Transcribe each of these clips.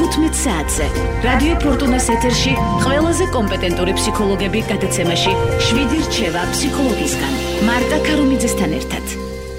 15 საათზე. რადიო ფორტუნას ეთერში ყველაზე კომპეტენტური ფსიქოლოგები გადაცემაში 7 რჩევა ფსიქოლოგისგან. მარტა ქარუმიძესთან ერთად.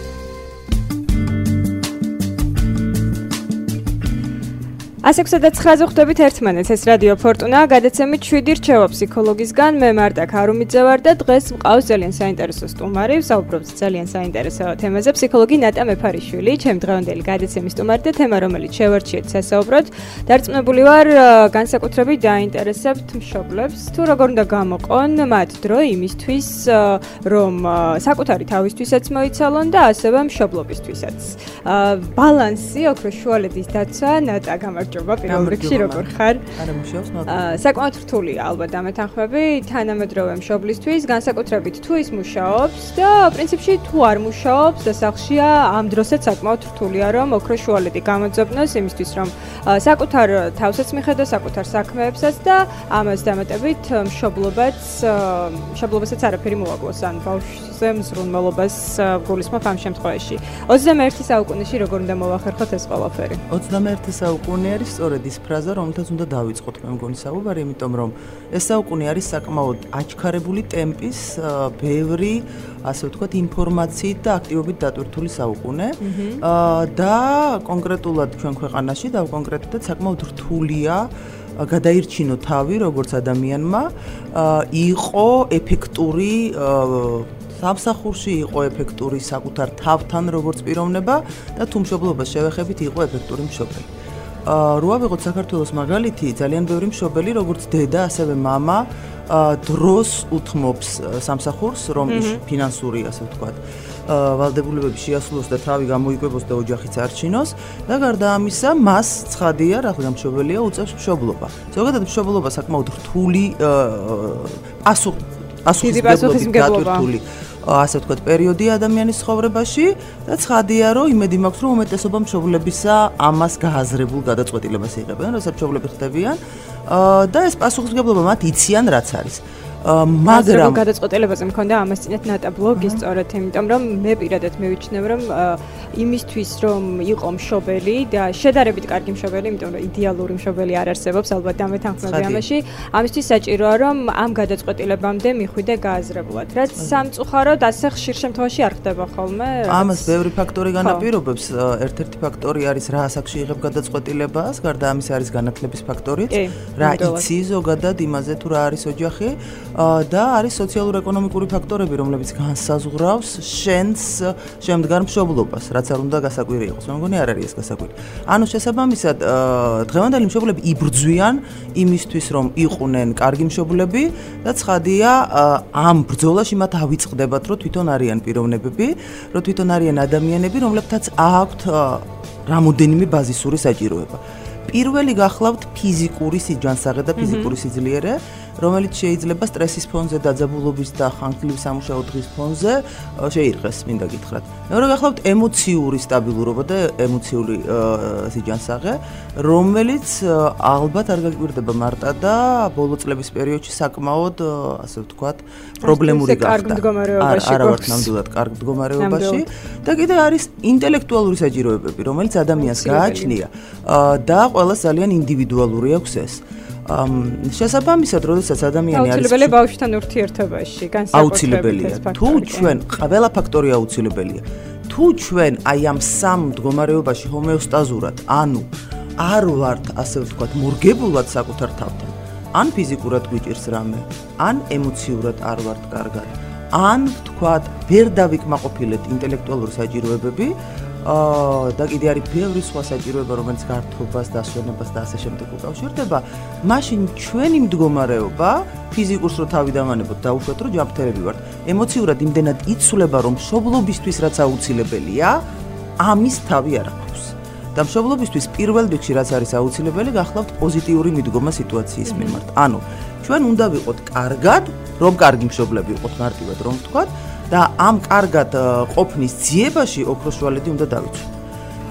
ასექვსა და 9-ზე ხვდებით ერთმანეთს, ეს რადიო ფორტუნა, გადაცემით 7 რჩევა ფსიქოლოგისგან. მე მარტა ქარუმიძე ვარ და დღეს მყავს ძალიან საინტერესო სტუმარი, ვსაუბრობთ ძალიან საინტერესო თემაზე, ფსიქოლოგი ნატა მეფარიშვილი, ჩემი დღევანდელი გადაცემის სტუმარი და თემა, რომელიც შევარჩიეთ სასაუბროდ. დარწმუნებული ვარ, განსაკუთრებით დაინტერესებთ მშობლებს, თუ როგორ უნდა გამოყონ მათ დრო იმისთვის, რომ საკუთარი თავისთვისაც მოიცალონ და ასევე მშობლობისთვისაც. ბალანსი, ოქროს შუალედის დაცვა, ნატა გამარჯობა. პირველ რიგში როგორ ხარ? საკმაოდ რთულია ალბათ დამეთანხმები თანამედროვე მშობლისთვის, განსაკუთრებით თუ ის მუშაობს და პრინციპში თუ არ მუშაობს და სახლშია, ამ დროსაც საკმაოდ რთულია რომ ოქროს შუალედი გამოძებნოს იმისთვის რომ საკუთარ თავსაც მიხედოს, საკუთარ საქმეებსაც და ამას დამატებით მშობლობასაც არაფერი მოაკლოს, ან ბავშვზე მზრუნველობას გულისხმობ ამ შემთხვევაში. 21 საუკუნეში როგორ უნდა მოვახერხოთ ეს ყველაფერი? 21 საუკუნე არის სწორედ ის ფრაზა, რომელთაც უნდა დავიწყოთ მე მგონი საუბარი, იმიტომ რომ ეს საუკუნე არის საკმაოდ აჩქარებული ტემპის, ბევრი, ასე ვთქვათ, ინფორმაციით და აქტივობით დატვირთული საუკუნე. და კონკრეტულად ჩვენ ქვეყანაში და კონკრეტულად საკმაოდ რთულია გადაირჩინო თავი როგორც ადამიანმა, იყო ეფექტური სამსახურში, იყო ეფექტური საკუთარ თავთან როგორც პიროვნება და თუ მშობლობას შევეხებით, იყო ეფექტური მშობელი. რო ავიღოთ საქართველოს მაგალითი, ძალიან ბევრი მშობელი, როგორც დედა, ასევე მამა, დროს უთმობს სამსახურს, რომ ის ფინანსური, ასე ვთქვათ, ვალდებულებები შეასრულოს და თავი გამოიკვებოს და ოჯახიც არჩინოს და გარდა ამისა, მას ცხადია, რა მშობელია, უწევს მშობლობა. ზოგადად მშობლობა საკმაოდ რთული პასუხისმგებლობით დატვირთული, ასე ვთქვათ, პერიოდი ადამიანის ცხოვრებაში და ცხადია, რომ იმედი მაქვს, რომ უმეტესობა მშობლებისა ამას გააზრებულ გადაწყვეტილებას იღებენ, როცა მშობლები ხდებიან და ეს პასუხისმგებლობა მათ იციან, რაც არის. მაგრამ გადაწყვეტილებაზე მქონდა ამას წინათ ნატა ბლოგი სწორედ, იმიტომ რომ მე პირადად მივიჩნევ, რომ იმისთვის რომ იყო მშობელი და შედარებით კარგი მშობელი, იმიტომ რომ იდეალური მშობელი არ არსებობს, ალბათ დამეთანხმები ამაში, ამისთვის საჭიროა რომ ამ გადაწყვეტილებამდე მიხვიდე გააზრებულად, რაც სამწუხაროდ ასე ხშირ შემთხვევაში არ ხდება ხოლმე. ამას ბევრი ფაქტორი განაპირობებს. ერთ-ერთი ფაქტორი არის რა ასაკში იღებ გადაწყვეტილებას, გარდა ამისა არის განათლების ფაქტორიც, რა იცი ზოგადად იმაზე თუ რა არის ოჯახი. და არის სოციალურ-ეკონომიკური ფაქტორები, რომლებიც განსაზღვრავს შენს შემდგარ მშობლობას, რაც არ უნდა გასაკვირი იყოს. მე მგონი არ არის ეს გასაკვირი. ანუ შესაბამისად, დღევანდელი მშობლები იბრძვიან იმისთვის, რომ იყვნენ კარგი მშობლები და ცხადია, ამ ბრძოლაში მათ ავიწყდებათ, რომ თვითონ არიან პიროვნებები, რომ თვითონ არიან ადამიანები, რომლებთაც აქვთ რამოდენიმე ბაზისური საჭიროება. პირველი გახლავთ ფიზიკური სიჯანსაღე და ფიზიკური სიძლიერე, რომელიც შეიძლება სტრესის ფონზე, დაძაბულობის და ხანგრძლივი სამუშაო დღის ფონზე შეირღეს, მინდა გითხრათ. მეორე გახლავთ ემოციური სტაბილურობა და ემოციური სიჯანსაღე, რომელიც ალბათ არ გაგვირდება მარტა და ბოლო წლების პერიოდში საკმაოდ, ასე ვთქვათ, პრობლემური გახდა. არა ვართ ნამდვილად კარგ მდგომარეობაში და კიდე არის ინტელექტუალური საჭიროებები, რომელიც ადამიანს გააჩნია და ყველას ძალიან ინდივიდუალური აქვს ეს. შესაბამისად, როდესაც ადამიანი არის აუცილებელია ბავშვთან ურთიერთობაში, აუცილებელია. თუ ჩვენ ყველა ფაქტორი აუცილებელია. თუ ჩვენ აი ამ სამ მდგომარეობაში ჰომეოსტაზურად, ანუ არ ვართ, ასე ვთქვათ, მორგებულად საკუთარ თავთან, ან ფიზიკურად გვიჭირს რამე, ან ემოციურად არ ვართ კარგად, ან ვთქვათ, ვერ დავიკმაყოფილეთ ინტელექტუალური საჭიროებები, და კიდე არის ბევრი სხვა საჭიროება, რომელიც გართობას, დასვენებას და ასე შემდეგ უკავშირდება, მაშინ ჩვენი მდგომარეობა ფიზიკურს რო თავი დავანებოთ, დაუშვათ, რომ ჯანმრთელები ვართ. ემოციურად იმდენად იცვლება, რომ მშობლობისთვის რაც აუცილებელია, ამის თავი არ აქვს. და მშობლობისთვის პირველ რიგში რაც არის აუცილებელი, გახლავთ პოზიტიური მიდგომა სიტუაციის მიმართ. ანუ ჩვენ უნდა ვიყოთ კარგად, რომ კარგი მშობლები ვიყოთ მარტივად რომ ვთქვათ. და ამ კარგად ყოფნის ძიებაში ოქროს შუალედი უნდა დავიცვათ.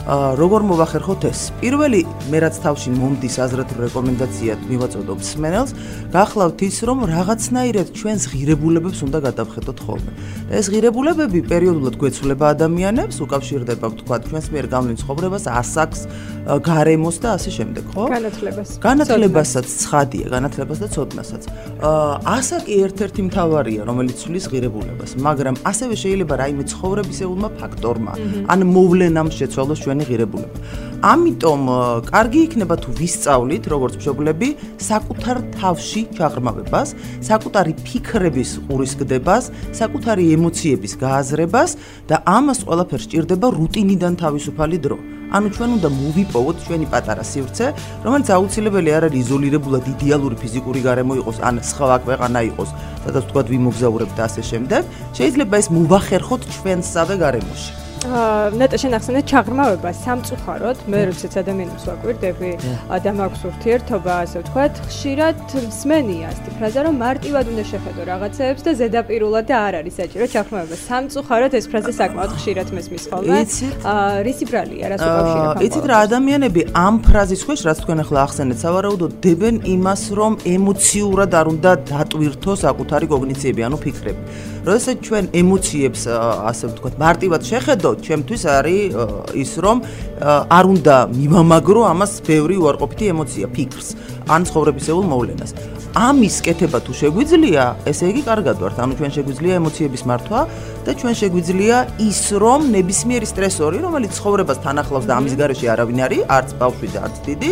როგორ მოვახერხოთ ეს? პირველი, მე რაც თავში მომდის აზრად რეკომენდაციად მივაწოდო მსმენელს, გახლავთ ის, რომ რაღაცნაირად ჩვენს ღირებულებებს უნდა გადავხედოთ ხოლმე. და ეს ღირებულებები პერიოდულად გვეცვლება ადამიანებს, უკავშირდება ვთქვათ ჩვენს მიერ გავლენ ცხოვრებას, ასაკს, გარემოს და ასე შემდეგ, ხო? განათლებასაც, ცხადია, განათლებას და ცოდნასაც. ასაკი ერთ-ერთი მთავარია, რომელიც ცვლის ღირებულებას, მაგრამ ასევე შეიძლება რაიმე ცხოვრებისეულმა ფაქტორმა, ან მოვლენამ შეცვალოს ჩვენი ღირებულება. ამიტომ კარგი იქნება თუ ვისწავლით, როგორც მშობლები, საკუთარ თავში ჩაღრმავებას, საკუთარი ფიქრების ყურისგდებას, საკუთარი ემოციების გააზრებას და ამას ყველაფერს სჭირდება რუტინიდან თავისუფალი დრო. ანუ ჩვენ უნდა მოვიპოვოთ ჩვენი პატარა სივრცე, რომელიც აუცილებელი არ არის იზოლირებულად იდეალური ფიზიკური გარემო იყოს, ან სხვა ქვეყანა იყოს, სადაც თქვათ ვიმოგზაურებთ და ასე შემდეგ. შეიძლება ეს მოვახერხოთ ჩვენსავე გარემოში. ნეტა შენ ახსენე ჩაღრმავება სამწუხაროდ, მე როდესაც ადამიანებს ვაკვირდები და მაქვს ურთიერთობა, ასე ვთქვათ, ხშირად მსმენია ასეთი ფრაზა, რომ მარტივად უნდა შეხედო რაღაცეებს და ზედაპირულად და არ არის საჭირო ჩაღრმავება. სამწუხაროდ ეს ფრაზა საკმაოდ ხშირად მესმის ხოლმე. რისი ბრალია, რას უკავშირდება? იცით რა, ადამიანები ამ ფრაზის ქვეშ, რაც თქვენ ახლა ახსენეთ, სავარაუდოდ დებენ იმას, რომ ემოციურად არ უნდა დატვირთოს საკუთარი კოგნიციები, ანუ ფიქრები. როდესაც ჩვენ ემოციებს, ასე ვთქვათ, მარტივად შეხედოთ, ჩემთვის არის ის, რომ არ უნდა მივამაგრო ამას ბევრი უარყოფითი ემოცია, ფიქრს, ან ცხოვრებისეულ მოვლენას. ამის კეთება თუ შეგვიძლია, ესე იგი კარგად ვართ, ანუ ჩვენ შეგვიძლია ემოციების მართვა და ჩვენ შეგვიძლია ის, რომ ნებისმიერი სტრესორი, რომელიც ცხოვრებას თან ახლავს და ამის გარეშე არავინ არის, არც ბავშვი და არც დიდი,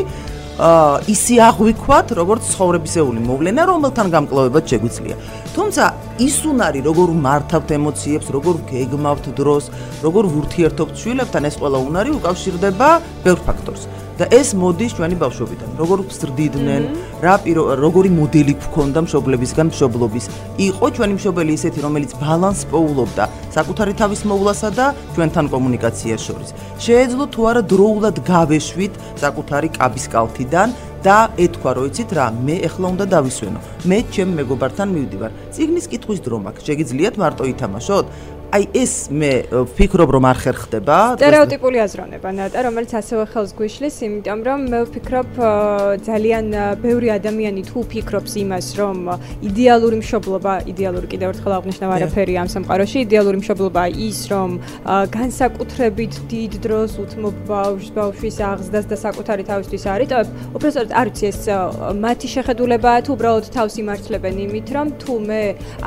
ისი აღვიქვათ, როგორც ცხოვრებისეული მოვლენა, რომელთან გამკლავებაც შეგვიძლია. თუმცა ის უნარი, როგორ მართავთ ემოციებს, როგორ გეგმავთ დროს, როგორ ვურთიერთობთ შვილებთან, ეს ყველა უნარი უკავშირდება ბევრ ფაქტორს. და ეს მოდის ჩვენი ბავშვობიდან. როგორ ვსრდიდნენ, როგორი მოდელი გქონდა მშობლებისგან მშობლობის. იყო ჩვენი მშობელი ისეთი, რომელიც ბალანსს პოულობდა საკუთარი თავის მოვლასა და ჩვენთან კომუნიკაციას შორის. შეეძლო თუ არა დროულად გავეშვით საკუთარი კაბის კალთიდან და ეთქვა, რომ იცით რა, მე ეხლა უნდა დავისვენო. მე ჩემ მეგობართან მივდივარ. წიგნის კითხვის დრო მაქვს. შეგიძლიათ მარტო ითამაშოთ? აი ეს მე ვფიქრობ რომ არ ხერხდება სტერეოტიპული აზროვნება ნატა რომელიც ასევე ხელს გვიშლის იმიტომ რომ მე ვფიქრობ ძალიან ბევრი ადამიანი თუ ფიქრობს იმას რომ იდეალური მშობლობა იდეალური კიდევ ერთხელ აღნიშნავ არაფერი ამ სამყაროში იდეალური მშობლობა ის რომ განსაკუთრებით დიდ დროს უთმობ ბავშვის აღზრდას და საკუთარი თავისთვის არიტოვებ უბრალოდ არ ვიცი ეს მათი შეხედულებაა თუ უბრალოდ თავს იმართლებენ იმით რომ თუ მე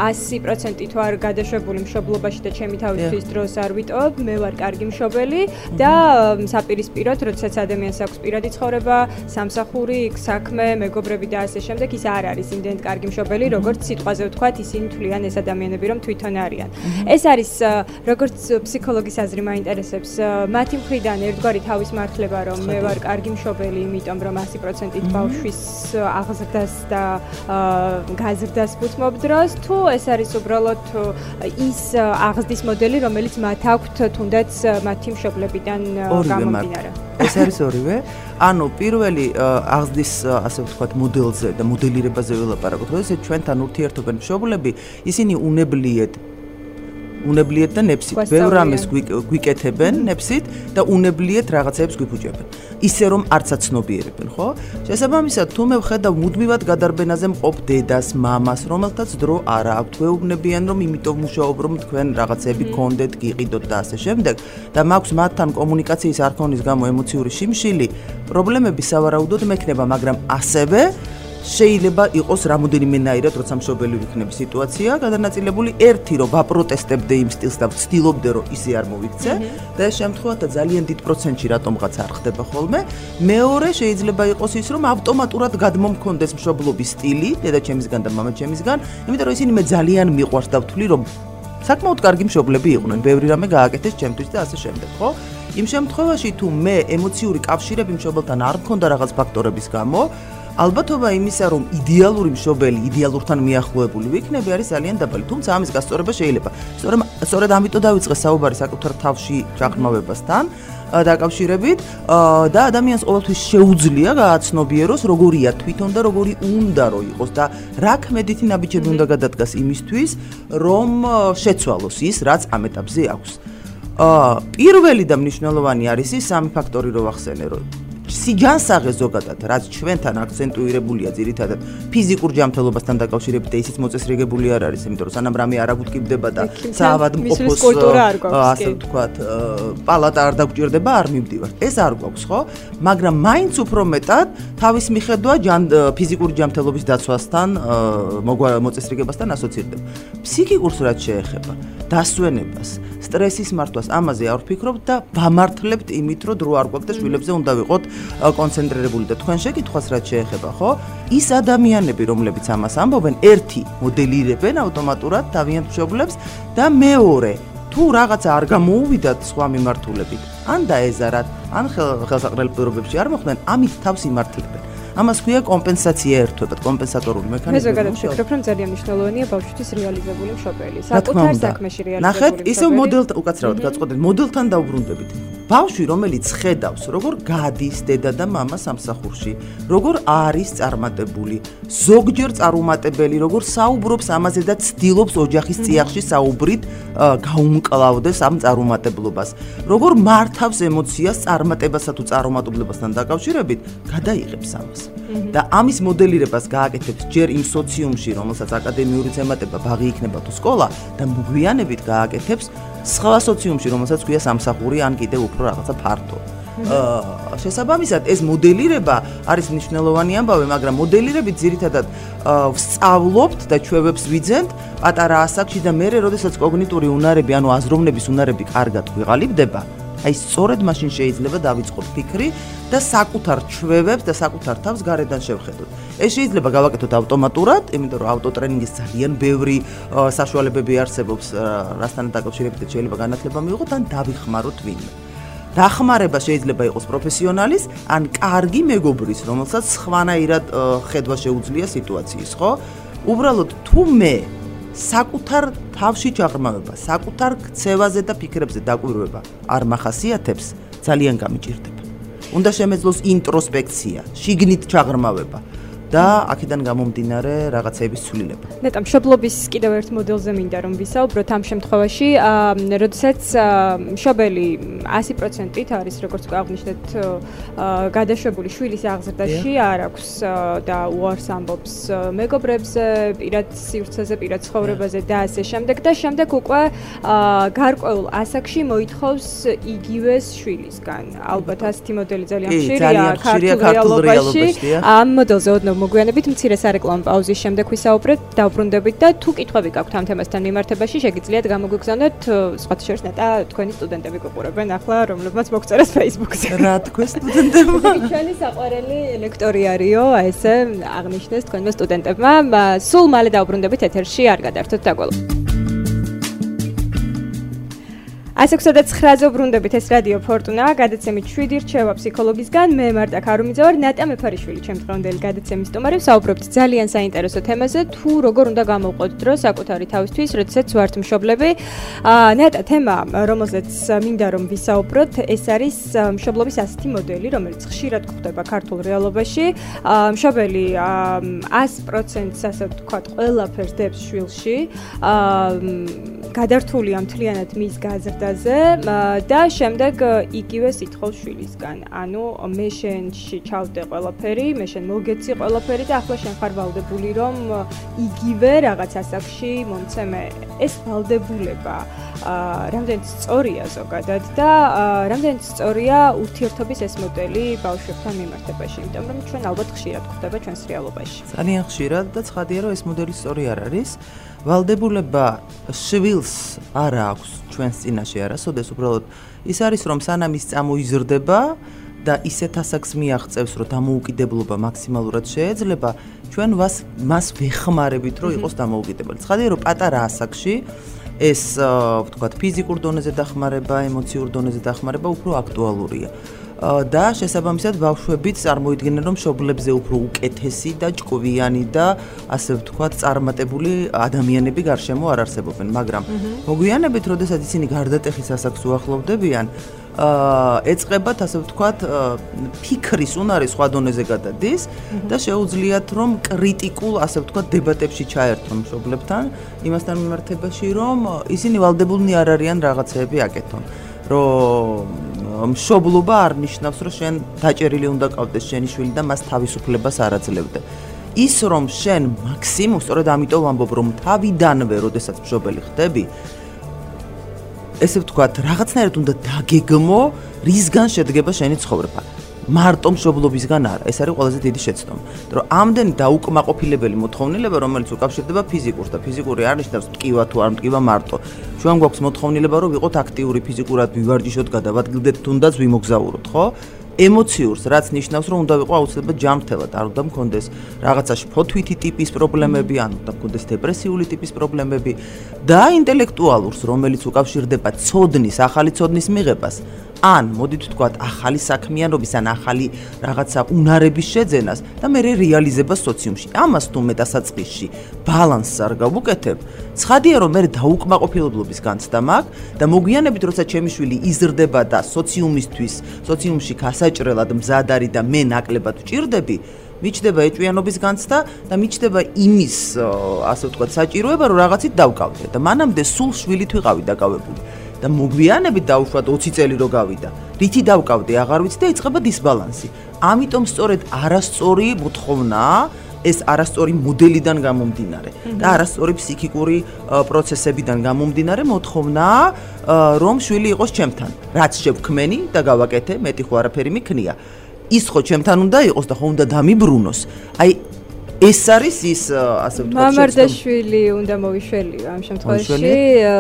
100% თუ არ გადაშვებული მშობლობაში და ჩემი თავისთვის დროს არ ვიტოვებ, მე ვარ კარგი მშობელი და საპირისპიროდ, როდესაც ადამიანს აქვს პირადი ცხოვრება, სამსახური, საქმე, მეგობრები და ასე შემდეგ, ის არ არის იმდენად კარგი მშობელი, როგორც სიტყვაზე ვთქვათ, ისინი თვლიან ეს ადამიანები, რომ თვითონ არიან. ეს არის როგორც ფსიქოლოგის აზრი მაინტერესებს, მათი მხრიდან ერთგვარი თავის მართლება, რომ მე ვარ კარგი მშობელი, იმიტომ რომ 100% ბავშვის აღზრდას და გაზრდას ვუთმობ დროს, თუ ეს არის უბრალოდ ის აღზრდის მოდელი, რომელიც მათ აქვთ თუნდაც მათი მშობლებიდან გამომდინარე. ეს არის ორივე. ანუ პირველი აღზრდის, ასე ვთქვათ, მოდელზე და მოდელირებაზე ველაპარაკოთ, როდესაც ჩვენთან ურთიერთობენ მშობლები, ისინი უნებლიეთ და ნეფსით. ბევრ რამეს გვიკეთებენ ნეფსით და უნებლიეთ რაღაცებს გვიფუჭებენ. ისე რომ არც აცნობიერებენ, ხო? შესაბამისად, თუ მე ვხედავ მუდმივად გადარბენაზე მყოფ დედას, მამას, რომელთაც დრო არ აქვთ, ვეუბნებიან, რომ იმიტომ მუშაობ, რომ თქვენ რაღაცები გქონდეთ, გიყიდოთ და ასე შემდეგ და მაქვს მათთან კომუნიკაციის არქონის გამო ემოციური შიმშილი, პრობლემები სავარაუდოდ მექნება, მაგრამ ასევე შეიძლება იყოს რამოდენიმენაირად, როცა მშობელი ვიქნები სიტუაცია, გადანაწილებული ერთი რომ ვაპროტესტებდე იმ სტილს და ვცდილობდე რომ ისე არ მოვიქცე და ეს შემთხვევა და ძალიან დიდ პროცენტში რატომღაც არ ხდება ხოლმე. მეორე შეიძლება იყოს ის რომ ავტომატურად გადმომქონდეს მშობლობის სტილი დედაჩემისგან და მამაჩემისგან, იმიტომ რომ ისინი მე ძალიან მიყვარს და ვთვლი რომ საკმაოდ კარგი მშობლები იყვნენ, ბევრი რამე გააკეთეს ჩემთვის და ასე შემდეგ, ხო? იმ შემთხვევაში თუ მე ემოციური კავშირები მშობელთან არ მქონდა რაღაც ფაქტორების გამო ალბათობა იმისა, რომ იდეალური მშობელი, იდეალურთან მიახლოებული ვიქნები, არის ძალიან დაბალი. თუმცა ამის გასწორება შეიძლება. სწორედ ამიტომ დავიწყე საუბარი საკუთარ თავში ჩაღრმავებასთან დაკავშირებით და ადამიანს ყოველთვის შეუძლია გააცნობიეროს, როგორია თვითონ და როგორი უნდა რომ იყოს და რა ქმედითი ნაბიჯები უნდა გადადგას იმისთვის, რომ შეცვალოს ის, რაც ამ ეტაპზე აქვს. პირველი და მნიშვნელოვანი არის ის სამი ფაქტორი რო ვახსენე, რომ სიჯანსაღე ზოგადად, რაც ჩვენთან აქცენტუირებულია ძირითადად ფიზიკურ ჯანმრთელობასთან დაკავშირებით და ისიც მოწესრიგებული არ არის, იმიტომ რომ სანამ რამე არ აგუდგიბდება და საავადმყოფოს ასე ვთქვათ, პალატა არ დაგჭირდება, არ მივდივართ. ეს არ გვაქვს, ხო? მაგრამ მაინც უფრო მეტად თავის მიხედვა ფიზიკური ჯანმრთელობის დაცვასთან, მოწესრიგებასთან ასოცირდება. ფსიქიკურს რაც შეეხება, დასვენებას, სტრესის მართვას, ამაზე არ ვფიქრობ და ვამართლებთ იმით, რომ დრო არ გვაქვს და შვილებზე უნდა ვიყოთ კონცენტრირებული და თქვენ შეკითხვას რაც შეეხება, ხო? ის ადამიანები, რომლებიც ამას ამბობენ, ერთი მოდელირებენ ავტომატურად თავიანთ მშობლებს და მეორე, თუ რაღაცა არ გამოუვიდათ სხვა მიმართულებით, ან დაეზარათ, ან ხელსაყრელ პირობებში არ მოხვდნენ, ამით თავს იმართლებენ. ამას ქვია კომპენსაცია ერთვებად, კომპენსატორული მექანიზმი. მე ზოგადად ვფიქრობ, რომ ძალიან მნიშვნელოვანია ბავშვთვის რეალიზებული მშობელი. საკუთარ საქმეში რეალიზებული. ნახეთ, ისევ მოდელთან უკაცრავად გაწყობთ, მოდელთან დაუბრუნდებით. ბავშვი, რომელიც ხედავს, როგორ გადის დედა და მამა სამსახურში, როგორ არის წარმატებული, ზოგჯერ წარუმატებელი, როგორ საუბრობს ამაზე და ცდილობს ოჯახის წიაღში საუბრით გაუმკლავდეს ამ წარუმატებლობას, როგორ მართავს ემოციას წარმატებასა თუ წარუმატებლებასთან დაკავშირებით, გადაიღებს ამას. და ამის მოდელირებას გააკეთებს ჯერ იმ სოციუმში, რომელსაც აკადემიური ზემატება, ბაღი იქნება თუ სკოლა და მოგვიანებით გააკეთებს სხვა სოციუმში, რომელსაც ქვია სამსახური ან კიდევ უფრო რაღაცა ფართო. შესაბამისად, ეს მოდელირება არის მნიშვნელოვანი ამბავი, მაგრამ მოდელირებით ძირითადად ვსწავლობთ და ჩვევებს ვიძენთ პატარა ასაკში და მერე, როდესაც კოგნიტური უნარები, ანუ აზროვნების უნარები კარგად ვიღალიბდება, აი სწორედ მაშინ შეიძლება დავიწყოთ ფიქრი და საკუთარ ჩვევებს და საკუთარ თავს გარედან შევხედოთ. ეს შეიძლება გავაკეთოთ ავტომატურად, იმიტომ რომ ავტოტრენინგის ძალიან ბევრი საშუალებები არსებობს, რასთან დაკავშირებით შეიძლება განათლება მივიღოთ ან დავიხმაროთ ვინმე. დახმარება შეიძლება იყოს პროფესიონალის ან კარგი მეგობრის, რომელსაც სხვანაირად ხედვა შეუძლია სიტუაციის, ხო? უბრალოდ თუ მე საკუთარ თავში ჩაღრმავება, საკუთარ ქცევაზე და ფიქრებზე დაკვირვება არ მახასიათებს, ძალიან გამიჭირდება. უნდა შემეძლოს ინტროსპექცია, შიგნით ჩაღრმავება და აქედან გამომდინარე რაღაცების ცვლილება. ნეტა მშობლობის კიდევ ერთ მოდელზე მინდა რომ ვისაუბროთ ამ შემთხვევაში, როდესაც მშობელი 100%-ით არის, როგორც აღნიშნეთ, გადაშვებული შვილის აღზრდაში, არ აქვს და უარს ამბობს მეგობრებზე, პირად სივრცეზე, პირად ცხოვრებაზე და ასე შემდეგ და შემდეგ უკვე გარკვეულ ასაკში მოითხოვს იგივეს შვილისგან. ალბათ ასეთი მოდელი ძალიან ხშირია ქართულ რეალობაში. ამ მოდელზე ოდნავ მოგვიანებით მცირე სარეკლამო პაუზის შემდეგ ვისაუბრეთ, დავბრუნდებით და თუ კითხვები გაქვთ ამ თემასთან მიმართებაში, შეგიძლიათ გამოგვიგზავნოთ სხვათა შორის ნეტა თქვენი სტუდენტები გიყურებენ ახლა, რომლებმაც მოგწერეს Facebook-ზე. რა თქვენ სტუდენტებმა? ჩვენი საყვარელი ლექტორი არისო, აი ესე აღნიშნეს თქვენმა სტუდენტებმა. სულ მალე დავბრუნდებით ეთერში, არ გადაერთოთ დაგვალო. 109-ზე ვბრუნდებით, ეს რადიო ფორტუნა, გადაცემით 7 რჩევა ფსიქოლოგისგან, მე მარტა ქარუმიძე ვარ, ნატა მეფარიშვილი ჩემს დღევანდელი გადაცემის სტუმარი, ვსაუბრობთ ძალიან საინტერესო თემაზე, თუ როგორ უნდა გამოვყოთ დრო საკუთარი თავისთვის, როდესაც ვართ მშობლები. ნატა თემა, რომელზეც მინდა რომ ვისაუბროთ, ეს არის მშობლობის ასეთი მოდელი, რომელიც ხშირად გვხვდება ქართულ რეალობაში. მშობელი 100%-ს ასე ვთქვათ, ყველაფერს დებს შვილში. გადართულია მთლიანად მის გაზრდაზე და შემდეგ იგივეს ითხოვს შვილისგან. ანუ მე შენში ჩავდე ყველაფერი, მე შენ მოგეცი ყველაფერი და ახლა შენ ხარ ვალდებული რომ იგივე რაღაც ასაკში მომცემე. ეს ვალდებულება რამდენიც სწორია ზოგადად და რამდენიც სწორია ურთიერთობის ეს მოდელი ბავშვებთან მიმართებაში, იმიტომ რომ ჩვენ ალბათ ხშირად გვხვდება ჩვენს რეალობაში. ძალიან ხშირად და ცხადია რომ ეს მოდელი სწორი არ არის. ვალდებულება შვილს არ აქვს ჩვენს წინაშე არასოდეს, უბრალოდ ის არის რომ სანამ ის წამოიზრდება და ისეთ ასაკს მიაღწევს რომ დამოუკიდებლობა მაქსიმალურად შეეძლება, ჩვენ მას ვეხმარებით რომ იყოს დამოუკიდებელი. ცხადია რომ პატარა ასაკში ეს ვთქვათ ფიზიკურ დონეზე დახმარება, ემოციურ დონეზე დახმარება უფრო აქტუალურია. და შესაბამისად ბავშვებიც წარმოიდგენენ რომ მშობლებზე უფრო უკეთესი და ჭკვიანი და ასე ვთქვათ წარმატებული ადამიანები გარშემო არ არსებობენ, მაგრამ მოგვიანებით, როდესაც ისინი გარდატეხის ასაკს უახლოვდებიან, ეწყებათ ასე ვთქვათ ფიქრის უნარი სხვა დონეზე გადადის და შეუძლიათ რომ კრიტიკულ ასე ვთქვათ დებატებში ჩაერთონ მშობლებთან იმასთან მიმართებაში რომ ისინი ვალდებულნი არ არიან რაღაცეები აკეთონ. რომ მშობლობა არ ნიშნავს, რომ შენ დაჭერილი უნდა ყავდეს შენი შვილი და მას თავისუფლებას არ აძლევდე. ის რომ შენ მაქსიმუმ, სწორედ ამიტომ ვამბობ, რომ თავიდანვე, როდესაც მშობელი ხდები, ესე ვთქვათ, რაღაცნაირად უნდა დაგეგმო, რისგან შედგება შენი ცხოვრება. მარტო მშობლობისგან არა, ეს არის ყველაზე დიდი შეცდომა. რომ ამდენი დაუკმაყოფილებელი მოთხოვნილება, რომელიც უკავშირდება ფიზიკურს და ფიზიკური არ ნიშნავს მტკივა თუ არ მტკივა მარტო. ჩვენ გვაქვს მოთხოვნილება, რომ ვიყოთ აქტიური ფიზიკურად, ვივარჯიშოთ, გადავადგილდეთ, თუნდაც ვიმოგზაუროთ, ხო? ემოციურს, რაც ნიშნავს, რომ უნდა ვიყო აუცილებლად ჯანმრთელად, არ უნდა მქონდეს რაღაცა ფოთვითი ტიპის პრობლემები, ან უნდა მქონდეს დეპრესიული ტიპის პრობლემები და ინტელექტუალურს, რომელიც უკავშირდება ცოდნის, ახალი ცოდნის მიღებას. ან მოდით ვთქვათ, ახალი საქმიანობის ან ახალი რაღაცა უნარების შეძენას და მე რეალიზებას სოციუმში. ამას თუ მე დასაწყისში ბალანსს არ გავუკეთებ, ცხადია რომ მე დაუკმაყოფილებლობის განცდა მაქვს და მოგვიანებით როცა ჩემი შვილი იზრდება და სოციუმისთვის, სოციუმში გასაჭრელად მზად არის და მე ნაკლებად ვჭირდები, მიჩნდება ეჭვიანობის განცდა და მიჩნდება იმის, ასე ვთქვათ, საჭიროება, რომ რაღაცით დავკავდე და მანამდე სულ შვილით ვიყავი დაკავებული. და მოგვიანებით დავუშვათ 20 წელი რო გავიდა. რითი დავკავდე, აღარ ვიცი და იწყება დისბალანსი. ამიტომ სწორედ არასწორი მოთხოვნაა, ეს არასწორი მოდელიდან გამომდინარე და არასწორი ფსიქიკური პროცესებიდან გამომდინარე მოთხოვნაა, რომ შვილი იყოს ჩემთან. რაც შევქმენი და გავაკეთე, მეტი ხო არაფერი მიქნია. ის ხო ჩემთან უნდა იყოს და ხო უნდა დამიბრუნოს. აი ეს არის ის, ასე ვთქვათ, მამარდაშვილი უნდა მოვიშველიო ამ შემთხვევაში,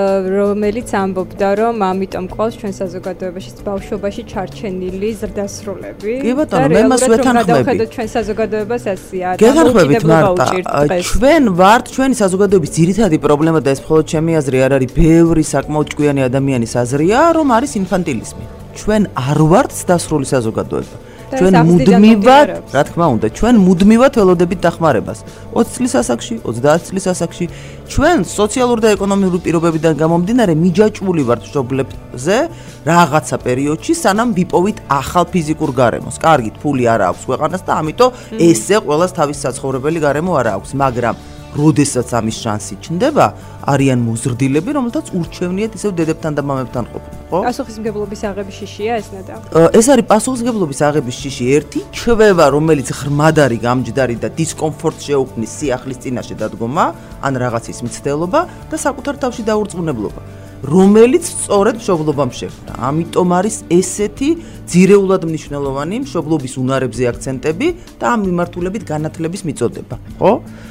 რომელიც ამბობდა, რომ ამიტომ ყავს ჩვენ საზოგადოებაში ბავშვობაში ჩარჩენილი ზრდასრულები. კი ბატონო, მე მას ვეთანხმები. გადავხედოთ ჩვენ საზოგადოებას ასია. გეთანხმებით, მარტა, ჩვენ ვართ ჩვენი საზოგადოების ძირითადი პრობლემა და ეს მხოლოდ ჩემი აზრი არ არის, ბევრი საკმაოდ ჭკვიანი ადამიანის აზრია, რომ არის ინფანტილიზმი. ჩვენ არ ვართ ზრდასრული საზოგადოება. ჩვენ მუდმივად, რა თქმა უნდა, ჩვენ მუდმივად ველოდებით დახმარებას. 20 წლის ასაკში, 30 წლის ასაკში, ჩვენ სოციალური და ეკონომიკური პირობებიდან გამომდინარე მიჯაჭვული ვართ მშობლებზე რაღაცა პერიოდში, სანამ ვიპოვით ახალ ფიზიკურ გარემოს. კარგით, ფული არ აქვს ქვეყანას და ამიტომ ესე ყველას თავის საცხოვრებელი გარემო არ აქვს, მაგრამ როდესაც ამის შანსი ჩნდება, არიან მოზრდილები, რომელთაც ურჩევნიათ ისევ დედებთან და მამებთან ყოფნა, ხო? პასუხისმგებლობის აღების შიშია ეს ნადა. ეს არის პასუხისმგებლობის აღების შიში ერთი ჩვევა, რომელიც ღრმად არის გამჯდარი და დისკომფორტს შეუქმნის სიახლის წინაშე დადგომა, ან რაღაცის მცდელობა და საკუთარ თავში დაურწმუნებლობა, რომელიც სწორედ მშობლობამ შექმნა. ამიტომ არის ესეთი ძირეულად მნიშვნელოვანი მშობლობის უნარებზე აქცენტები და ამ მიმართულებით განათლების მიწოდება, ხო?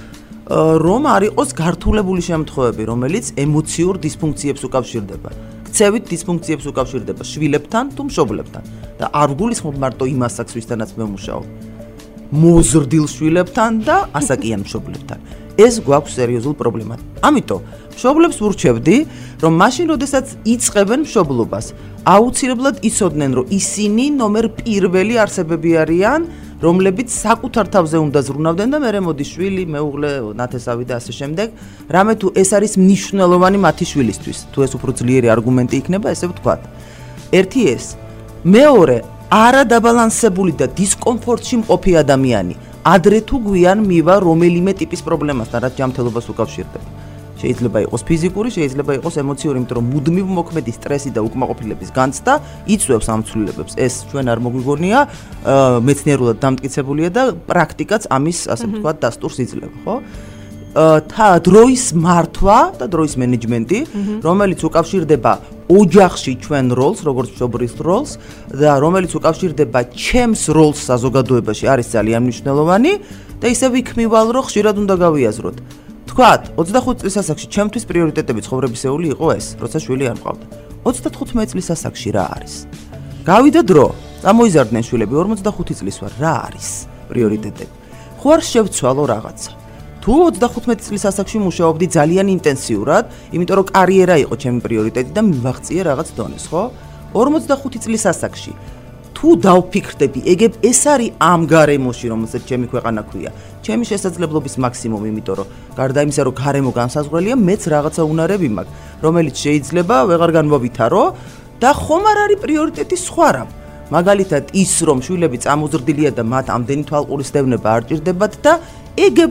რომ არ იყოს გართულებული შემთხვევები, რომელიც ემოციურ დისფუნქციებს უკავშირდება. ქცევით დისფუნქციებს უკავშირდება შვილებთან თუ მშობლებთან და არ გულისხმობ მარტო იმ ასაკს, ვისთანაც მე ვმუშაობ. მოზრდილ შვილებთან და ასაკიან მშობლებთან. ეს გვაქვს სერიოზულ პრობლემად. ამიტომ მშობლებს ვურჩევდი, რომ მაშინ, როდესაც იწყებენ მშობლობას, აუცილებლად იცოდნენ, რომ ისინი ნომერ პირველი არსებები არიან, რომლებიც საკუთარ თავზე უნდა ზრუნავდნენ და მერე მოდი შვილი, მეუღლე, ნათესავი და ასე შემდეგ. რამე თუ ეს არის მნიშვნელოვანი მათი შვილისთვის, თუ ეს უფრო ძლიერი არგუმენტი იქნება, ესე ვთქვათ. ერთი ეს, მეორე, არადაბალანსებული და დისკომფორტში მყოფი ადამიანი, ადრე თუ გვიან მივა რომელიმე ტიპის პრობლემასთან, რაც ჯანმრთელობას უკავშირდება. შეიძლება იყოს ფიზიკური, შეიძლება იყოს ემოციური, იმიტომ რომ მუდმივ მოქმედი სტრესი და უკმაყოფილების განცდა იწვევს ამ ცვლილებებს. ეს ჩვენ არ მოგვიგონია, მეცნიერულად დამტკიცებულია და პრაქტიკაც ამის, ასე ვთქვათ, დასტურს იძლევა, ხო? დროის მართვა და დროის მენეჯმენტი, რომელიც უკავშირდება ოჯახში ჩვენ როლს, როგორც მშობლის როლს და რომელიც უკავშირდება ჩემს როლს საზოგადოებაში, არის ძალიან მნიშვნელოვანი და ისე ვიქმივალ, რომ ხშირად უნდა გავიაზროთ. თქვათ, 25 წლის ასაკში ჩემთვის პრიორიტეტები ცხოვრებისეული იყო ეს, როცა შვილი არ მყავდა. 35 წლის ასაკში რა არის? გავიდა დრო, წამოიზარდნენ შვილები, 45 წლის ვარ, რა არის პრიორიტეტები? ხო არ შევცვალო რაღაცა. თუ 35 წლის ასაკში მუშაობდი ძალიან ინტენსიურად, იმიტომ რომ კარიერა იყო ჩემი პრიორიტეტი და მივაღწიე რაღაც დონეს, ხო? 45 წლის ასაკში თუ დავფიქრდები, ეგ ეს არის ამ გარემოში, რომელსაც ჩემი ქვეყანა ქვია. ჩემი შესაძლებლობის მაქსიმუმი, იმიტომ რომ გარდა იმისა, რომ გარემო განსაზღვრელია, მეც რაღაცა უნარები მაქვს, რომელიც შეიძლება ვეღარ განმოვითარო და ხომ არ არის პრიორიტეტი სხვა რამ. მაგალითად ის, რომ შვილები წამოზრდილია და მათ ამდენი თვალყურის დევნება არ ჭირდებათ და ეგ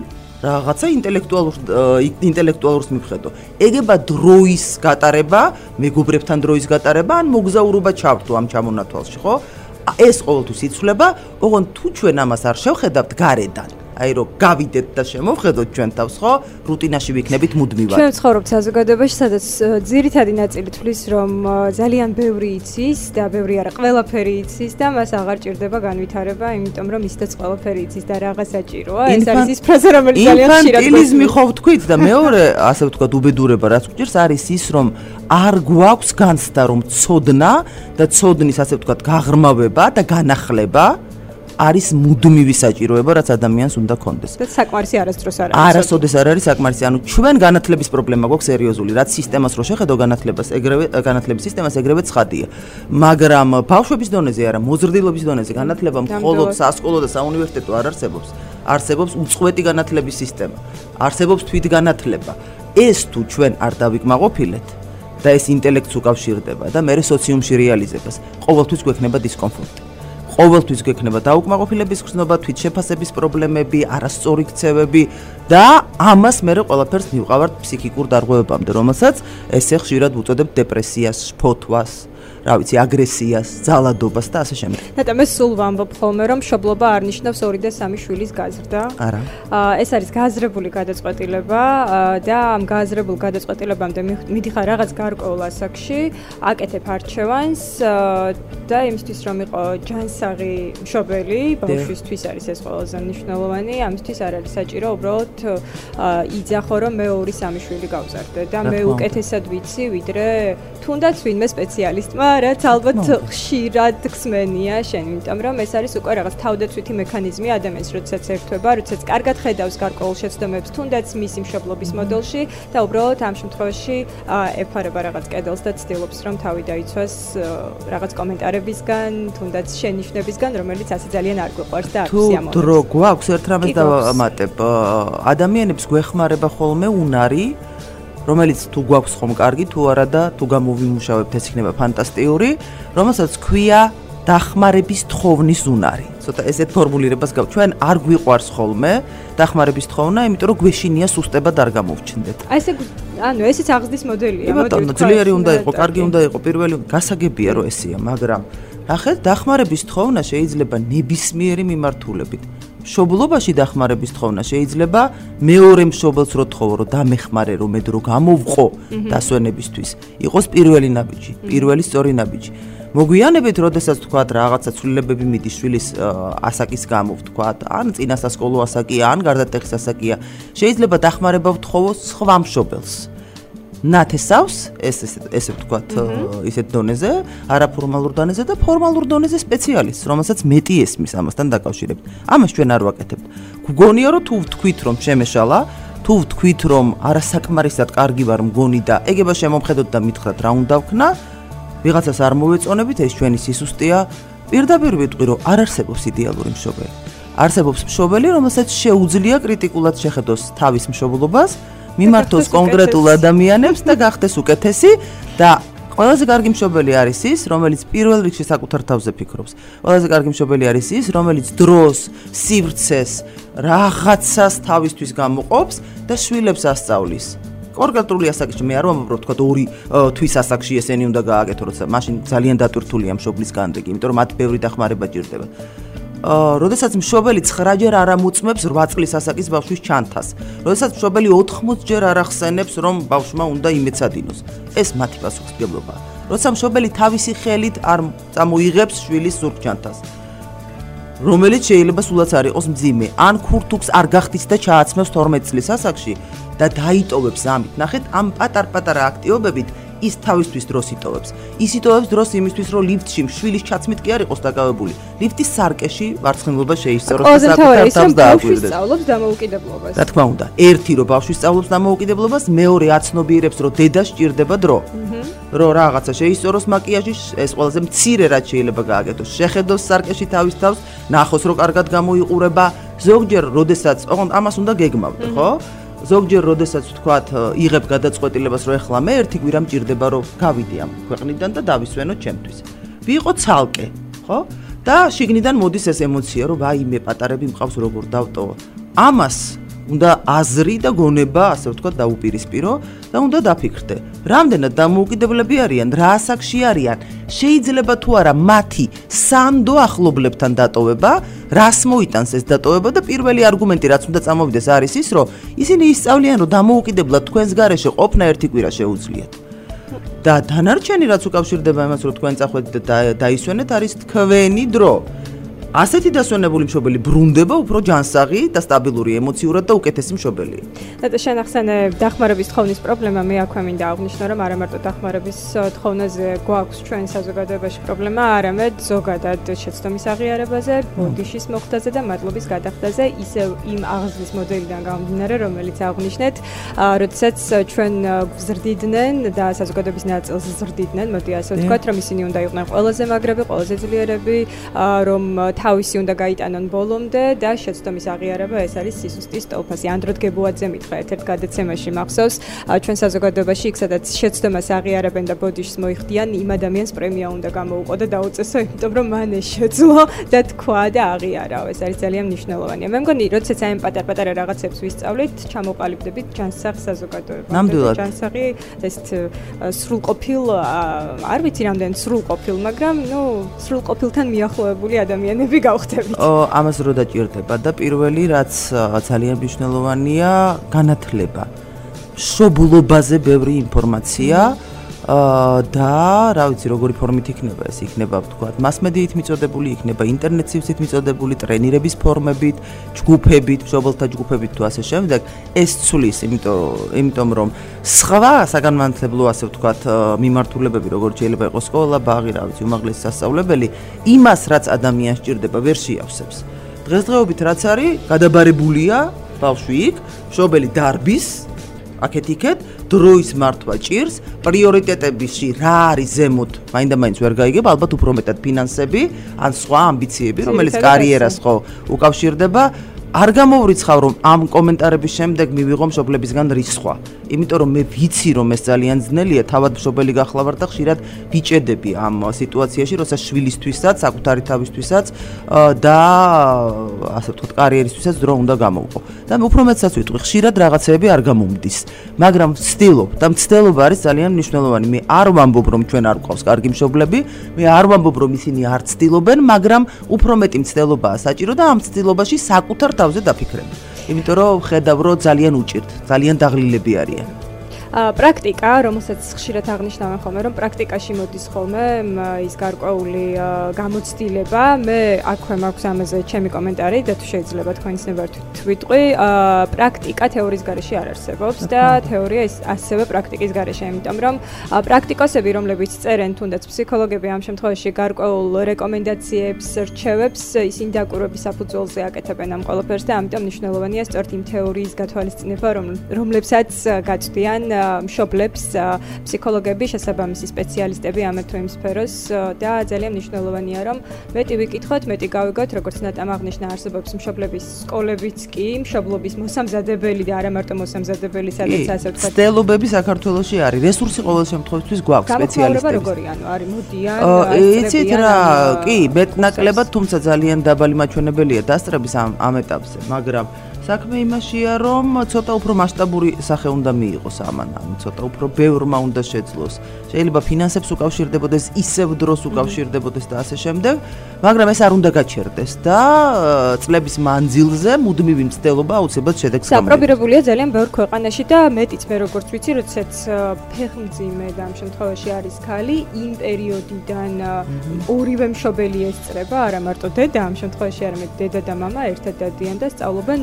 რაღაცა ინტელექტუალურს მივხედო. ეგება დროის გატარება, მეგობრებთან დროის გატარება, ან მოგზაურობა ჩავთო ამ ჩამონათვალში, ხო? ეს ყოველთვის იცვლება, ოღონდ თუ ჩვენ ამას არ შევხედავთ გარედან. აი რომ გავიდეთ და შემოვხედოთ ჩვენ თავს, ხო? რუტინაში ვიქნებით მუდმივად. ჩვენ ცხოვრობთ საზოგადოებაში, სადაც ძირითადი ნაწილი თვლის, რომ ძალიან ბევრი იცის და ბევრი არა, ყველაფერი იცის და მას აღარ ჭირდება განვითარება, იმიტომ რომ ისედაც ყველაფერი იცის და რაღაც საჭიროა. ეს არის ის ფრაზა, რომელიც ძალიან ხშირად ინფანტილიზმი ხო ვთქვით და მეორე, ასე ვთქვათ, უბედურება, რაც გვჭირს, არის ის, რომ არ გვაქვს განცდა, რომ ცოდნა და ცოდნის, ასე ვთქვათ, გაღრმავება და განახლება არის მუდმივი საჭიროება, რაც ადამიანს უნდა კონდეს. და საკმარისი არასდროს არ არის. არასოდეს არ არის საკმარისი. ანუ ჩვენ განათლების პრობლემა გვაქვს სერიოზული, რაც სისტემას რო შეხედო განათლების სისტემას ეგრევე ცხადია. მაგრამ ბავშვების დონეზე არა, მოზრდილობის დონეზე განათლება მხოლოდ სასკოლო და საუნივერსიტეტო არ არსებობს. არსებობს უწყვეტი განათლების სისტემა. არსებობს თვითგანათლება. ეს თუ ჩვენ არ დავიკმაყოფილეთ და ეს ინტელექტს უკავშირდება და მე სოციუმში რეალიზებას, ყოველთვის გვექნება დისკომფორტი. ყოველთვის გვექნება დაუკმაყოფილების გრძნობა, თვითშეფასების პრობლემები, არასწორი ქცევები და ამას მე ყველაფერს მივყავართ ფსიქიკურ დარღვევებამდე, რომელსაც ესე ხშირად ვუწოდებთ დეპრესიას, შფოთვას, რა ვიცი, აგრესიას, ძალადობას და ასე შემდეგ. და მე სულ ვამბობ ხოლმე, რომ მშობლობა არ ნიშნავს 2 და 3 შვილის გაზრდა. არა. ეს არის გააზრებული გადაწყვეტილება და ამ გააზრებულ გადაწყვეტილებამდე მიდიხარ რაღაც გარკვეულ ასაკში, აკეთებ არჩევანს და იმისთვის რომ იყო ჯანსაღი მშობელი, ბავშვისთვის არის ეს ყველაზე მნიშვნელოვანი, ამისთვის არ არის საჭირო უბრალოდ იძახო რომ მე 2-3 შვილი გავზარდე და მე უკეთესად ვიცი, ვიდრე თუნდაც ვინმე სპეციალისტმა, რაც ალბათ ხშირად ხსმენია შენ, იმიტომ რომ ეს არის უკვე რაღაც თავდაცვითი მექანიზმი ადამიანს, როდესაც ერთვება, როდესაც კარგად ხედავს გარკვეულ შეცდომებს, თუნდაც მისი მშობლობის მოდელში და უბრალოდ ამ შემთხვევაში ეფარება რაღაც კედელს და ცდილობს რომ თავი დაიცვას რაღაც კომენტარებისგან, თუნდაც შენიშვნებისგან, რომელიც ასე ძალიან არ გვიყვარს და აქვს სიამოვნებაც. თუ დრო გვაქვს ერთ რამეს დავამატებ, ადამიანებს გვეხმარება ხოლმე უნარი, რომელიც თუ გვაქვს ხომ კარგი, თუ არა და თუ გამოვიმუშავებთ, ეს იქნება ფანტასტიკური, რომელსაც ქვია დახმარების თხოვნის უნარი. ცოტა ესეთ ფორმულირებას გავ. ჩვენ არ გვიყვარს ხოლმე დახმარების თხოვნა, იმიტომ რომ გვეშინია სუსტება და არ გამოვჩნდეთ. აი ესე ანუ ესეც აღზრდის მოდელია, მოდი ძლიერი უნდა იყო, კარგი უნდა იყო, პირველი გასაგებია რომ ესეა, მაგრამ ნახეთ, დახმარების თხოვნა შეიძლება ნებისმიერი მიმართულებით. მშობლობაში დახმარების თხოვნა შეიძლება მეორე მშობელს რო თხოვო, რომ დამეხმარე, რომ მე დრო გამოვყო დასვენებისთვის, იყოს პირველი ნაბიჯი, პირველი სწორი ნაბიჯი. მოგვიანებით, როდესაც თქვათ რაღაცა ცვლილებები მიდის შვილის ასაკის გამო, თქვათ, ან წინასასკოლო ასაკია, ან გარდატეხის ასაკია, შეიძლება დახმარება ვთხოვო სხვა მშობელს. ნათესავს, ესე ვთქვათ, ისეთ დონეზე, არაფორმალურ დონეზე და ფორმალურ დონეზე სპეციალისტს, რომელსაც მეტი ესმის ამასთან დაკავშირებით. ამას ჩვენ არ ვაკეთებთ. გგონია, რომ თუ ვთქვით, რომ შემეშალა, თუ ვთქვით, რომ არასაკმარისად კარგი ვარ მგონი და ეგება შემომხედოთ და მითხრათ რა უნდა ვქნა, ვიღაცას არ მოვეწონებით, ეს ჩვენი სისუსტეა. პირდაპირ ვიტყვი, რომ არ არსებობს იდეალური მშობელი. არსებობს მშობელი, რომელსაც შეუძლია კრიტიკულად შეხედოს თავის მშობლობას, მიმართოს კონკრეტულ ადამიანებს და გახდეს უკეთესი და ყველაზე კარგი მშობელი არის ის, რომელიც პირველ რიგში საკუთარ თავზე ფიქრობს. ყველაზე კარგი მშობელი არის ის, რომელიც დროს, სივრცეს, რაღაცას თავისთვის გამოყოფს და შვილებს ასწავლის. კონკრეტული ასაკში მე არ ვამბობ, თქვა 2 თვის ასაკში ესენი უნდა გააკეთო, როცა მაშინ ძალიან დატვირთულია მშობლის განდეგი, იმიტომ რომ მათ ბევრი დახმარება ჭირდება. როდესაც მშობელი 9 ჯერ არ ამოწმებს 8 წლის ასაკის ბავშვის ჩანთას. როდესაც მშობელი 80 ჯერ არ ახსენებს, რომ ბავშვმა უნდა იმეცადინოს. ეს მათი პასუხისმგებლობაა. როცა მშობელი თავისი ხელით არ წამოიღებს შვილის ზურგ ჩანთას, რომელიც შეიძლება სულაც არ იყოს მძიმე, ან ქურთუქს არ გახდის და ჩააცმევს 12 წლის ასაკში და დაიტოვებს ამით. ნახეთ, ამ პატარ-პატარა აქტივობებით ის თავისთვის დროს იტოვებს. ის იტოვებს დროს იმისთვის, რომ ლიფტში შვილის ჩაცმით კი არ იყოს დაკავებული. ლიფტის სარკეში ვარცხნილობა შეისწოროს და საკუთარ თავს დააკვირდეს. სწავლობს დამოუკიდებლობას. რა თქმა უნდა, ერთი რომ ბავშვი სწავლობს დამოუკიდებლობას, მეორე აცნობიერებს, რომ დედა სჭირდება დრო. რომ რაღაცა შეისწოროს მაკიაჟი, ეს ყველაზე მცირე რაც შეიძლება გააკეთოს. შეხედოს სარკეში თავის თავს, ნახოს რომ კარგად გამოიყურება. ზოგჯერ, როდესაც, ოღონდ ამას უნდა გეგმავდე, ხო? ზოგჯერ, როდესაც ვთქვათ, იღებ გადაწყვეტილებას, რომ ეხლა მე ერთი კვირა მჭირდება, რომ გავიდე ამ ქვეყნიდან და დავისვენო ჩემთვის. ვიყო ცალკე, ხო? და შიგნიდან მოდის ეს ემოცია, რომ აი მე პატარები მყავს, როგორ დავტოვო. ამას უნდა აზრი და გონება, ასე ვთქვათ, დაუპირისპირო და უნდა დაფიქრდე. რამდენად დამოუკიდებლები არიან, რა ასაკში არიან, შეიძლება თუ არა მათი სანდო ახლობლებთან დატოვება, რას მოიტანს ეს დატოვება და პირველი არგუმენტი რაც უნდა წამოვიდეს არის ის, რომ ისინი ისწავლიან, რომ დამოუკიდებლად თქვენს გარეშე ყოფნა ერთი კვირა შეუძლიათ. და დანარჩენი რაც უკავშირდება იმას, რომ თქვენ წახვედით და დაისვენეთ, არის თქვენი დრო. ასეთი დასვენებული მშობელი ბრუნდება უფრო ჯანსაღი და სტაბილური ემოციურად და უკეთესი მშობელია. და შენ ახსენე დახმარების თხოვნის პრობლემა, მე აქვე მინდა აღვნიშნო, რომ არა მარტო დახმარების თოვნაზე გვაქვს ჩვენ საზოგადოებაში პრობლემა, არამედ ზოგადად შეცდომის აღიარებაზე, ბოდიშის მოხდაზე და მადლობის გადახდაზე, ისევ იმ აღზრდის მოდელიდან გამომდინარე, რომელიც აღვნიშნეთ, როდესაც ჩვენ გვზრდიდნენ და საზოგადოების ნაწილს ზრდიდნენ, მოდი ასე ვთქვათ, რომ ისინი უნდა იყვნენ ყველაზე მაგრები, ყველაზე ძლიერები, რომ თავისი უნდა გაიტანონ ბოლომდე და შეცდომის აღიარება ეს არის სისუსტის სტოლფასი. ანდროდ გებუაძე მითხრა ერთ გადაცემაში მახსოვს, ჩვენ საზოგადოებაში იქ სადაც შეცდომას აღიარებენ და ბოდიშს მოიხდიან, იმ ადამიანს პრემია უნდა გამოუყო და დაუწესო, იმიტომ რომ მან ეს შეძლო და თქვა და აღიარაო. ეს არის ძალიან მნიშვნელოვანია. მე მგონი, როდესაც აი პატარ-პატარა რაღაცებს ვისწავლით, ჩამოყალიბდებით ჯანსაღ საზოგადოებაში. ნამდვილად. ჯანსაღი ეს სრულყოფილ, არ ვიცი რამდენი სრულყოფილ, მაგრამ სრულყოფილთან მიახლოებული ადამიანები გავხდებით. ამას რო დაჭირდება და პირველი რაც ძალიან მნიშვნელოვანია, განათლება. მშობლობაზე ბევრი ინფორმაცია და რა ვიცი, როგორი ფორმით იქნება ეს, იქნება ვთქვათ, მასმედიით მიწოდებული, იქნება ინტერნეტსივსით მიწოდებული, ტრენირების ფორმებით, ჯგუფებით, მშობელთა ჯგუფებით თუ ასე შემდეგ. ეს ცulis, იმიტომ რომ სხვა საგანმანათლებლო, ასე ვთქვათ, მიმართულებები, როგორც შეიძლება იყოს სკოლა, ბაღი, რა ვიცი, უმაღლესი სასწავლებელი, იმას, რაც ადამიანს სჭირდება, ვერ შეავსებს. დღესდღეობით რაც არის, გადაბარებულია ბავშვი იქ, მშობელი დარბის აქეთ-იქეთ, დროის მართვა ჭირს, პრიორიტეტებში რა არის ზემოთ, მაინდა-მაინც ვერ გაიგებ, ალბათ უფრო მეტად ფინანსები, ან სხვა ამბიციები, რომელიც კარიერას ხო უკავშირდება. არ გამოვრიცხავ, რომ ამ კომენტარების შემდეგ მივიღო მშობლებისგან რისხვა. იმიტომ რომ მე ვიცი, რომ ეს ძალიან ძნელია, თავად მშობელი გახლავარ და ხშირად ვიჭედები ამ სიტუაციაში, როცა შვილისთვისაც, საკუთარი თავისთვისაც და ასე ვთქვათ, კარიერისთვისაც დრო უნდა გამოვყო. და მე უფრო მეტსაც ვიტყვი, ხშირად რაღაცეები არ გამომდის, მაგრამ ვცდილობ და მცდელობა არის ძალიან მნიშვნელოვანი. მე არ ვამბობ, რომ ჩვენ არ გვყავს კარგი მშობლები, მე არ ვამბობ, რომ ისინი არ ცდილობენ, მაგრამ უფრო მეტი მცდელობაა საჭირო და ამ მცდელობაში საკუთარ თავზე დაფიქრებ. იმიტომ რომ ხედავ, რომ ძალიან უჭირთ, ძალიან დაღლილები არიან. პრაქტიკა, რომელსაც ხშირად აღნიშნავენ ხოლმე, რომ პრაქტიკაში მოდის ხოლმე ის გარკვეული გამოცდილება. მე აქვე მაქვს ამაზე ჩემი კომენტარი და თუ შეიძლება თქვენ ცნებართ ვიტყვი, პრაქტიკა თეორიის გარეშე არ არსებობს და თეორია ის ასევე პრაქტიკის გარეშე, იმიტომ რომ პრაქტიკოსები, რომლებიც წერენ თუნდაც ფსიქოლოგები ამ შემთხვევაში გარკვეულ რეკომენდაციებს, რჩევებს, ისინი დაკვირვების საფუძველზე აკეთებენ ამ ყველაფერს და ამიტომ მნიშვნელოვანია სწორედ იმ თეორიის გათვალისწინება, რომლებსაც გაწვდიან მშობლებს ფსიქოლოგები, შესაბამისი სპეციალისტები ამ თუ იმ სფეროს და ძალიან მნიშვნელოვანია, რომ მეტი ვიკითხოთ, მეტი გავიგოთ, როგორც ნატამ აღნიშნა, არსებობს მშობლების სკოლებიც კი, მშობლობის მოსამზადებელი და არა მარტო მოსამზადებელი, სადაც ასე ვთქვათ. ცდელობები საქართველოში არის, რესურსი ყოველ შემთხვევაში გვაქვს სპეციალისტები. როგორია, არის მოდიან, იცით რა, კი, მეტნაკლებად, თუმცა ძალიან დაბალი მაჩვენებელია დასწრების ამ ეტაპზე, მაგრამ საქმე იმაშია, რომ ცოტა უფრო მასშტაბური სახე უნდა მიიღოს ამან, ცოტა უფრო ბევრმა უნდა შეძლოს. შეიძლება ფინანსებს უკავშირდებოდეს, ისევ დროს უკავშირდებოდეს და ასე შემდეგ, მაგრამ ეს არ უნდა გაჩერდეს და წლების მანძილზე მუდმივი მცდელობა აუცილებლად შედეგს გამოიწვევს. საპრობირებულია ძალიან ბევრ ქვეყანაში და მეტიც მე როგორც ვიცი, როდესაც ფეხმძიმე და ამ შემთხვევაში არის ქალი, იმ პერიოდიდან ორივე მშობელი ესწრება, არა მარტო დედა, ამ შემთხვევაში არამედ დედა და მამა ერთად დადიან და სწავლობენ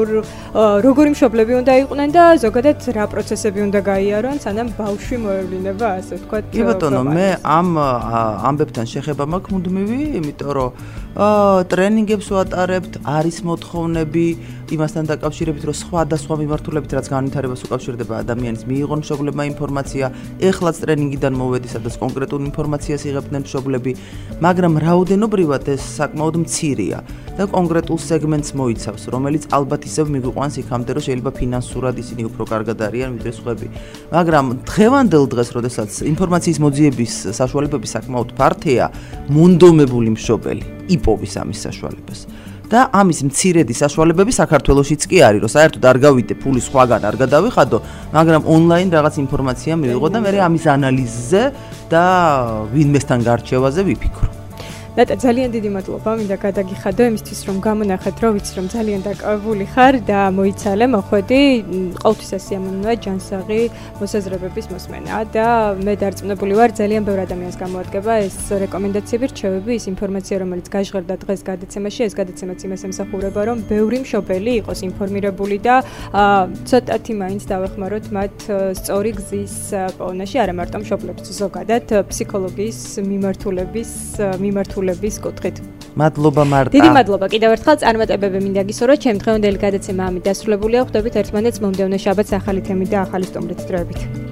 როგორი მშობლები უნდა იყვნენ და ზოგადად რა პროცესები უნდა გაიარონ, სანამ ბავშვი მოევლინება, ასე ვთქვათ. კი ბატონო, მე ამ ამბებთან შეხება მაქვს მუდმივი, იმიტომ რომ ტრენინგებს ვატარებთ, არის მოთხოვნები იმასთან დაკავშირებით, რომ სხვადასხვა მიმართულებით რაც განვითარებას უკავშირდება ადამიანის, მიიღონ მშობლებმა ინფორმაცია, ეხლაც ტრენინგიდან მოვედი, სადაც კონკრეტულ ინფორმაციას იღებდნენ მშობლები, მაგრამ რაოდენობრივად ეს საკმაოდ მცირეა და კონკრეტულ სეგმენტს მოიცავს, რომელიც ალბათ ისევ მიგვიყვანს იქამდე, რომ შეიძლება ფინანსურად ისინი უფრო კარგად არიან ვიდრე სხვები. მაგრამ დღევანდელ დღეს, როდესაც ინფორმაციის მოძიების საშუალებები საკმაოდ ფართეა, მონდომებული მშობელი იპოვის ამის საშუალებას. და ამის მცირედი საშუალებები საქართველოშიც კი არის, რომ საერთოდ არ გავიდე ფული სხვაგან არ გადავიხადო, მაგრამ ონლაინ რაღაც ინფორმაცია მივიღო და მე ამის ანალიზზე და ვინმესთან გარჩევაზე ვიფიქრო. ნატა ძალიან დიდი მადლობა, მინდა გადაგიხადო იმისთვის, რომ გამონახეთ, რომ ვიცი, რომ ძალიან დაკავებული ხარ და მოიცალე, მოხვედი, ყოველთვის ასიამოვნოა ჯანსაღი მოსაზრებების მოსმენა და მე დარწმუნებული ვარ, ძალიან ბევრ ადამიანს გამოადგება ეს რეკომენდაციები, რჩევები, ის ინფორმაცია, რომელიც გაჟღერდა დღეს გადაცემაში, ეს გადაცემაც იმას ემსახურება, რომ ბევრი მშობელი იყოს ინფორმირებული და ცოტათი მაინც დავეხმაროთ მათ სწორი გზის პოვნაში, არა მარტო მშობლებს, ზოგადად ფსიქოლოგიის მიმართულების კუთხით. მადლობა მარტა. დიდი მადლობა კიდევ ერთხელ წარმატებები მინდა გისურვოთ. ჩემ დღევანდელი გადაცემა ამით დასრულებულია. ხვდებით ერთმანეთს მომდევნო შაბათს ახალი თემით და ახალი სტუმრით. დროებით.